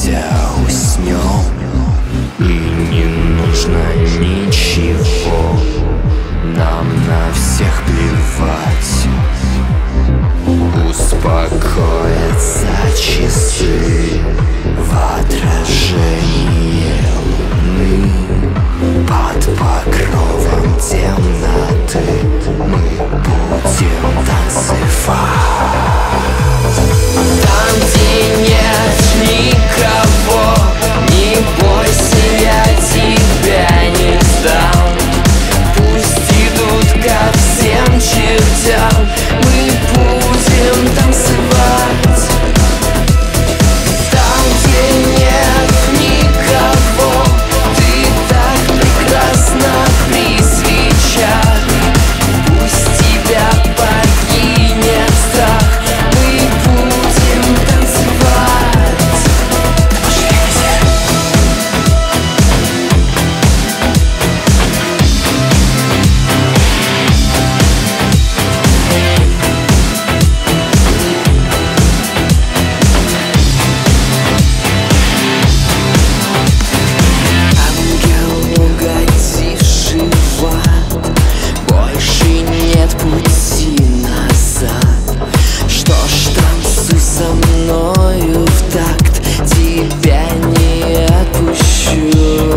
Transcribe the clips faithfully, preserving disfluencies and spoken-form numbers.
давайте уснем. И не нужно ничего, нам на всех плевать. Успокоятся часы в отражении луны. Под покровом темноты мы будем танцевать. Там, где нет никого, не бойся, я тебя не сдам. Пусть идут ко всем чертям, мы будем танцевать. Там, где нет никого, ты так прекрасна при свечах. Пусть тебя покинет страх, мы будем танцевать. Ангел, угодивший в ад, больше нет пути назад. Что ж, танцуй со мною в такт, тебя не отпущу.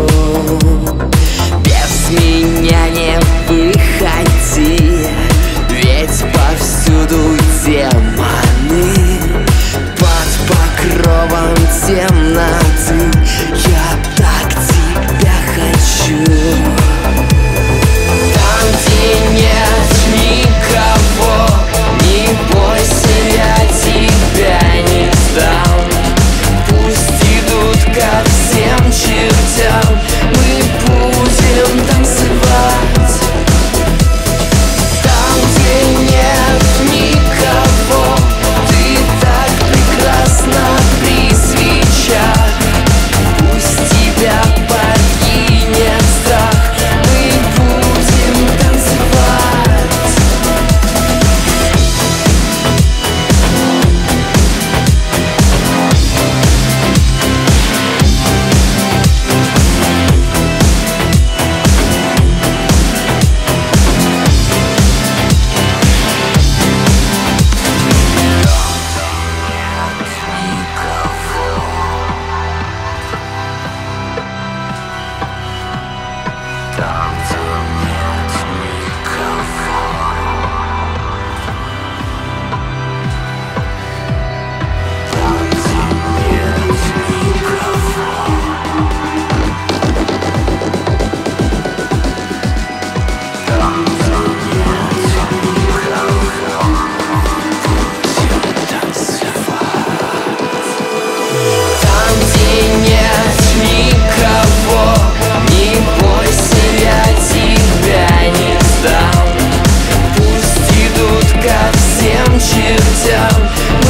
Без меня не выходи, ведь повсюду демоны. Под покровом темноты я так тебя хочу. Там, где нет никого, не бойся, я тебя не сдам. Пусть идут ко всем чертям, мы будем танцевать. Там, где нет никого, ты так прекрасна при свечах. Пусть тебя покинет страх, мы будем танцевать. Там, где нет никого. Там, где нет никого. Там, где нет никого. Будем танцевать. Там, где нет никого, не бойся, я тебя не сдам. Пусть идут ко всем чертям,